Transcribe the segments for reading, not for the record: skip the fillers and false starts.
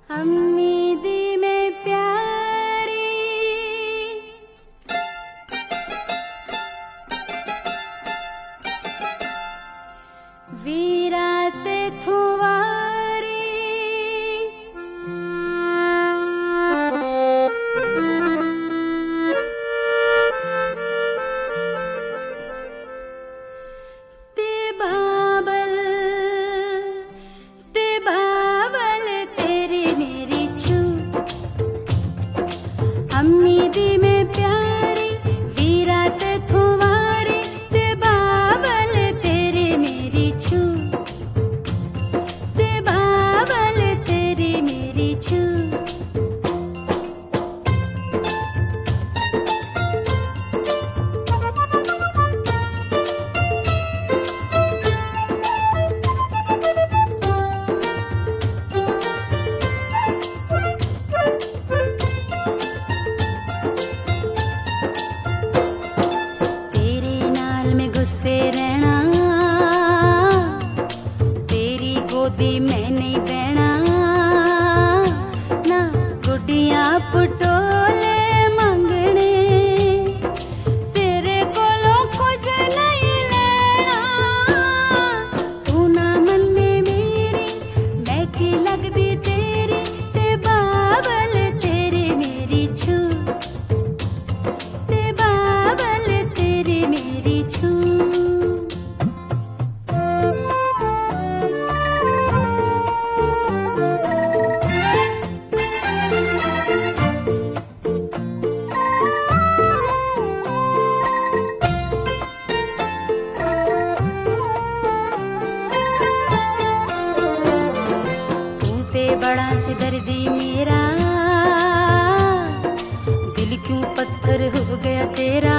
उम्मीदी में प्यारी वीरात थुवारी ते बाबल तेरी मेरी छू उम्मीदी में प्यारी वीरात थुवारी ते बाबल तेरी मेरी छू ते बाबल तेरी मेरी छू मैं नहीं बहना ना गुड्डियां पटोले मंगने तेरे कोलों कुछ नहीं लेना तू ना मन में मेरी मैं की लगदी तेरी ते बाबल तेरी मेरी छू ते बाबल तेरी मेरी छू बड़ा से दर्दी मेरा दिल क्यों पत्थर हो गया तेरा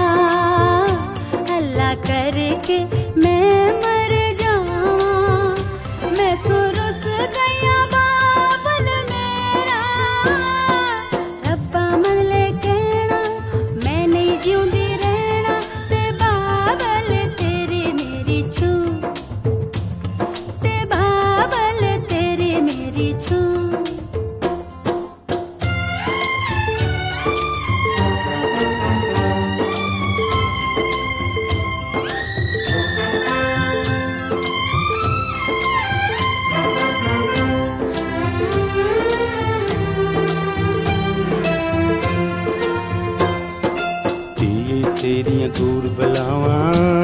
अल्लाह करके मैं मर जाऊं मैं तो रुस गया बाबल मेरा रब्बा मन ले कहना मैं नहीं जिऊंदी रहना ते बाबल तेरी मेरी छू ते बाबल तेरी मेरी छू तेरियां दूर बलावां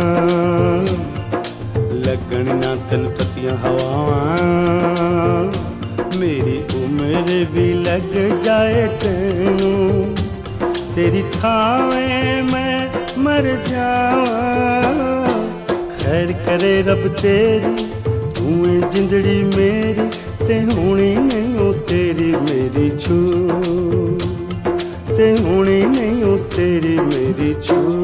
लगन ना तन ततियां हवावां मेरी उम्र भी लग जाए तेनू तेरी थावे मैं मर जावां खैर करे रब तेरी तू जिंदड़ी मेरी ते होनी नहीं हो तेरी मेरी छू ते होनी नहीं हो तेरी मेरी छू